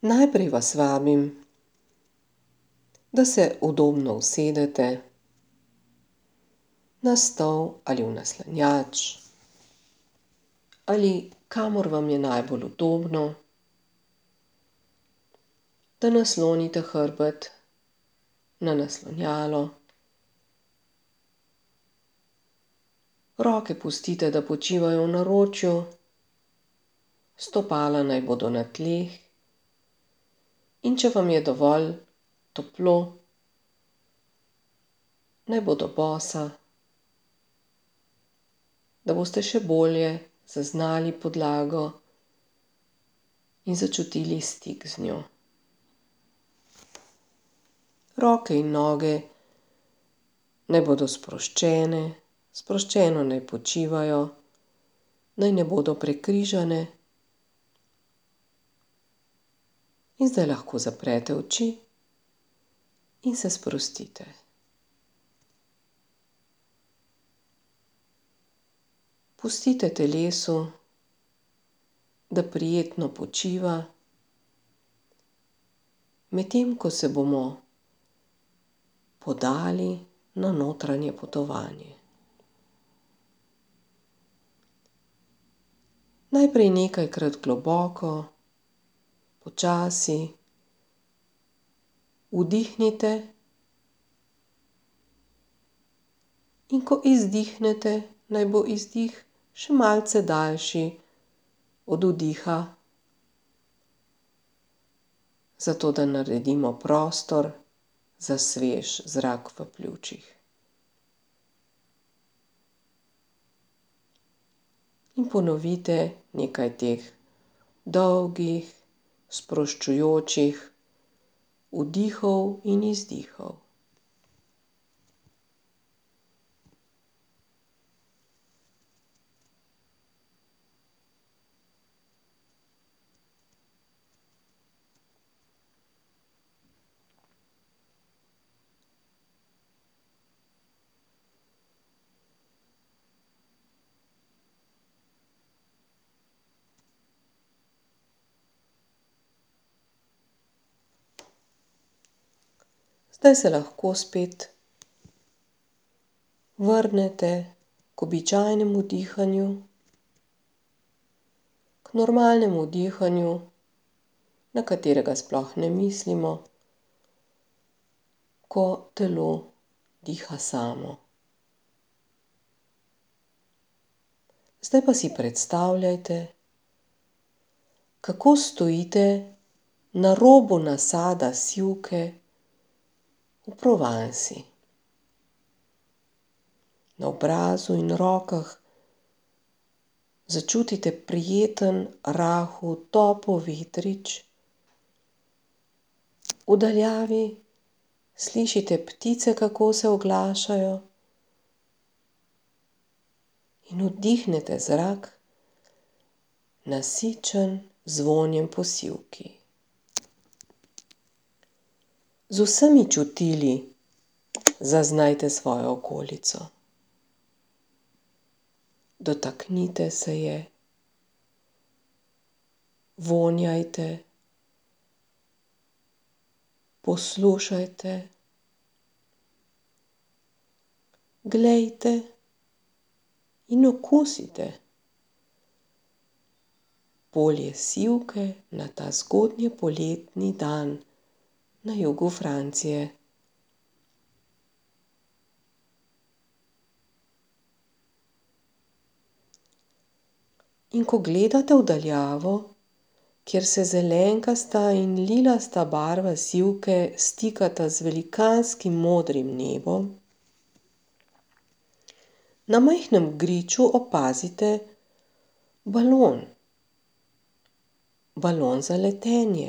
Najprej vas vabim, da se udobno usedete na stol ali v naslanjač ali kamor vam je najbolj udobno, da naslonite hrbet na naslonjalo. Roke pustite, da počivajo v naročju, stopala naj bodo na tleh, in če vam je dovolj toplo, naj bodo bosa, da boste še bolje zaznali podlago in začutili stik z njo. Roke in noge naj bodo sproščene, sproščeno naj počivajo, naj ne bodo prekrižane. In zdaj lahko zaprete oči in se sprostite. Pustite telesu, da prijetno počiva, medtem ko se bomo podali na notranje potovanje. Najprej nekajkrat globoko, počasi vdihnite, in ko izdihnete, naj bo izdih še malce daljši od vdiha, zato da naredimo prostor za svež zrak v pljučih. In ponovite nekaj teh dolgih, sproščujočih vdihov in izdihov. Zdaj se lahko spet vrnete k običajnemu dihanju, k normalnemu dihanju, na katerega sploh ne mislimo, ko telo diha samo. Zdaj pa si predstavljajte, kako stojite na robu nasada sivke v Provansi. Na obrazu in rokah začutite prijeten, rahel, topel vetrič. V daljavi slišite ptice, kako se oglašajo, in vdihnete zrak, nasičen z vonjem po sivki. Z vsemi čutili zaznajte svojo okolico. Dotaknite se je, vonjajte, poslušajte, glejte in okusite polje sivke na ta zgodnji poletni dan na jugu Francije. In ko gledate v daljavo, kjer se zelenkasta in lilasta barva sivke stikata z velikanskim modrim nebom, na majhnem griču opazite balon. Balon za letenje.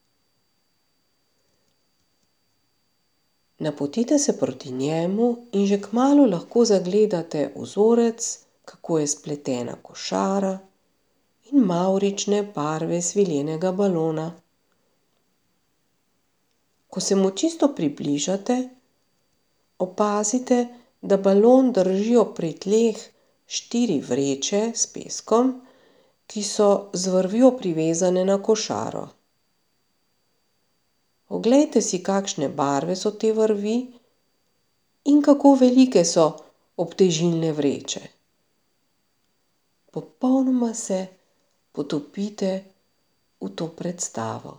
Napotite se proti njemu in že kmalu lahko zagledate vzorec, kako je spletena košara in mavrične barve svilenega balona. Ko se mu čisto približate, opazite, da balon držijo pri tleh 4 vreče s peskom, ki so z vrvjo privezane na košaro. Oglejte si, kakšne barve so te vrvi in kako velike so obtežilne vreče. Popolnoma se potopite v to predstavo.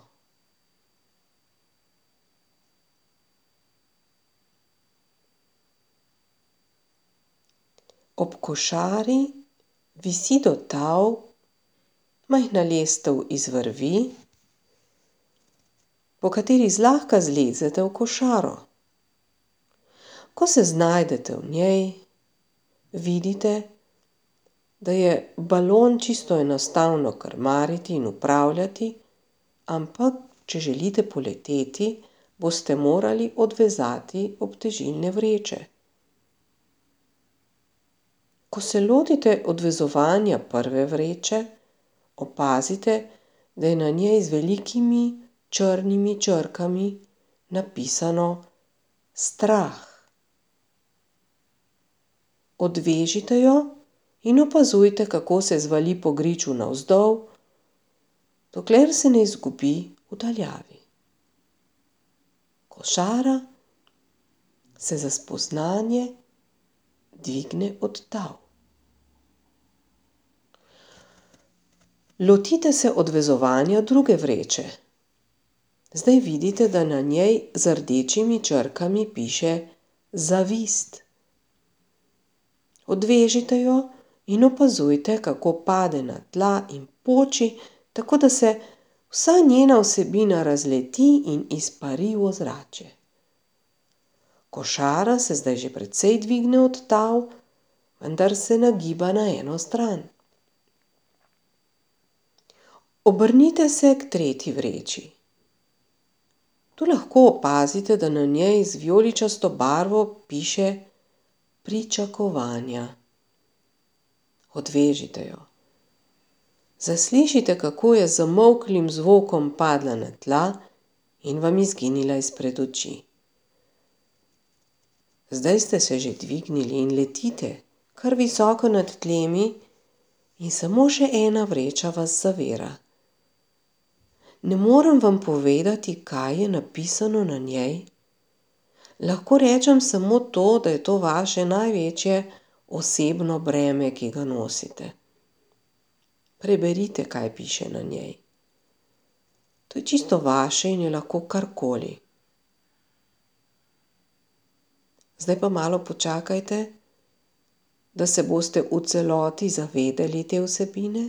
Ob košari visi do tal majhna lestev iz vrvi, po kateri zlahka zlezete v košaro. Ko se znajdete v njej, vidite, da je balon čisto enostavno krmariti in upravljati, ampak če želite poleteti, boste morali odvezati obtežilne vreče. Ko se lotite odvezovanja prve vreče, opazite, da je na njej z velikimi črnimi črkami napisano strah. Odvežite jo in opazujte, kako se zvali po griču navzdol, dokler se ne izgubi v daljavi. Košara se za spoznanje dvigne od tal. Lotite se odvezovanja druge vreče. Zdaj vidite, da na njej z rdečimi črkami piše zavist. Odvežite jo in opazujte, kako pade na tla in poči, tako da se vsa njena vsebina razleti in izpari v ozračje. Košara se zdaj že precej dvigne od tal, vendar se nagiba na eno stran. Obrnite se k tretji vreči. Tu lahko opazite, da na njej z vijoličasto barvo piše pričakovanja. Odvežite jo. Zaslišite, kako je z zamolklim zvokom padla na tla in vam izginila izpred oči. Zdaj ste se že dvignili in letite kar visoko nad tlemi in samo še ena vreča vas zavira. Ne morem vam povedati, kaj je napisano na njej. Lahko rečem samo to, da je to vaše največje osebno breme, ki ga nosite. Preberite, kaj piše na njej. To je čisto vaše in je lahko karkoli. Zdaj pa malo počakajte, da se boste v celoti zavedeli te vsebine.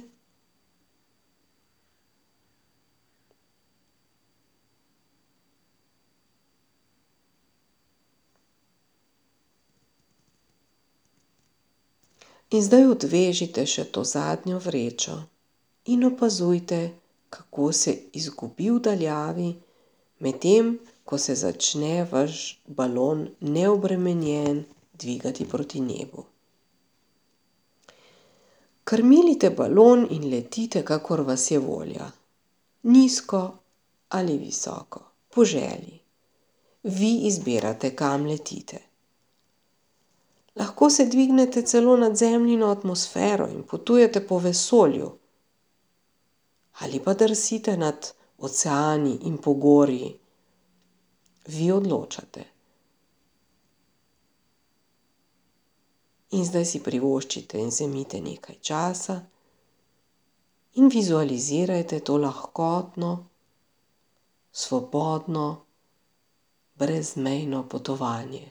In zdaj odvežite še to zadnjo vrečo in opazujte, kako se izgubi v daljavi, medtem ko se začne vaš balon neobremenjen dvigati proti nebu. Krmilite balon in letite, kakor vas je volja. Nizko ali visoko, po želji. Vi izbirate, kam letite. Lahko se dvignete celo nad zemljino atmosfero in potujete po vesolju. Ali pa drsite nad oceani in pogorji. Vi odločate. In zdaj si privoščite in vzemite nekaj časa in vizualizirajte to lahkotno, svobodno, brezmejno potovanje.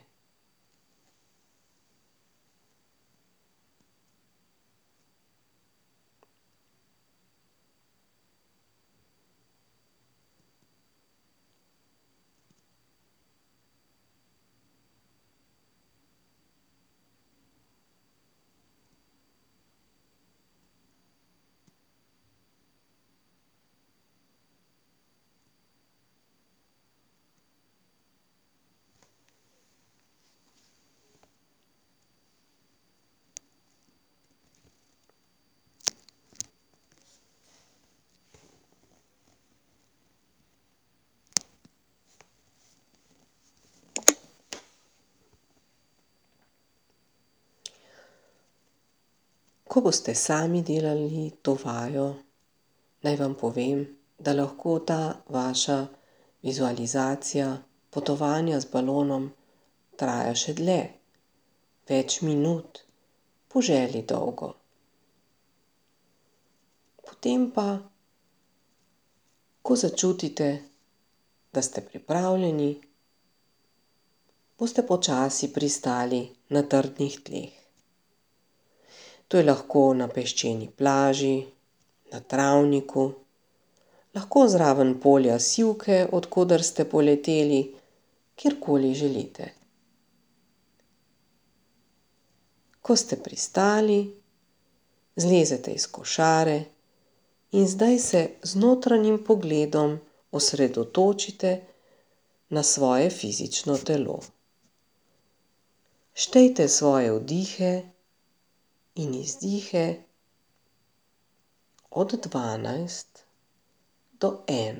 Ko boste sami delali to vajo, naj vam povem, da lahko ta vaša Vizualizacija potovanja z balonom traja še dlje, več minut, po želji dolgo. Potem pa, ko začutite, da ste pripravljeni, boste počasi pristali na trdnih tleh. To je lahko na peščeni plaži, na travniku, lahko zraven polja sivke, od koder ste poleteli, kjerkoli želite. Ko ste pristali, zlezete iz košare in zdaj se z notranjim pogledom osredotočite na svoje fizično telo. Štejte svoje vdihe in izdihe od 12 do 1.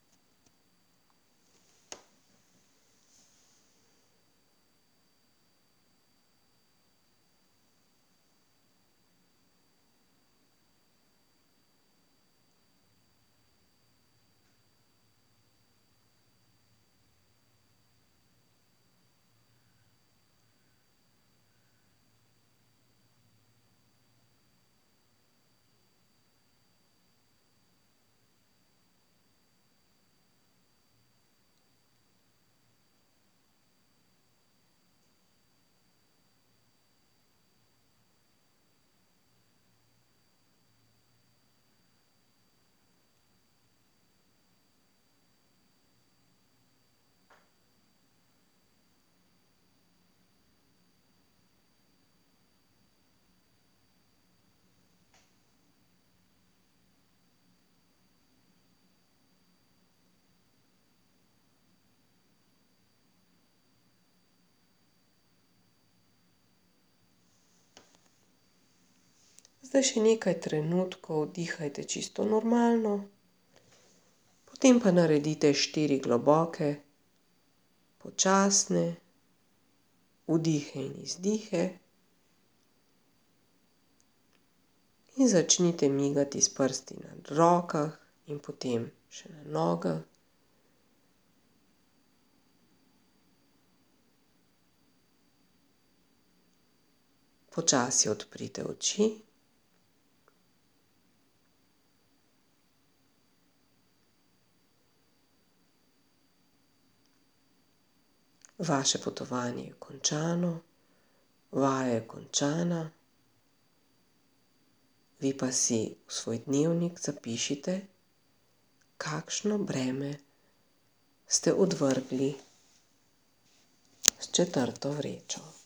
Zdaj še nekaj trenutkov dihajte čisto normalno, potem pa naredite 4 globoke, počasne vdihe in izdihe in začnite migati s prsti na rokah in potem še na nogah. Počasi odprite oči. Vaše potovanje je končano, vaja je končana, vi pa si v svoj dnevnik zapišite, kakšno breme ste odvrgli s 4. vrečo.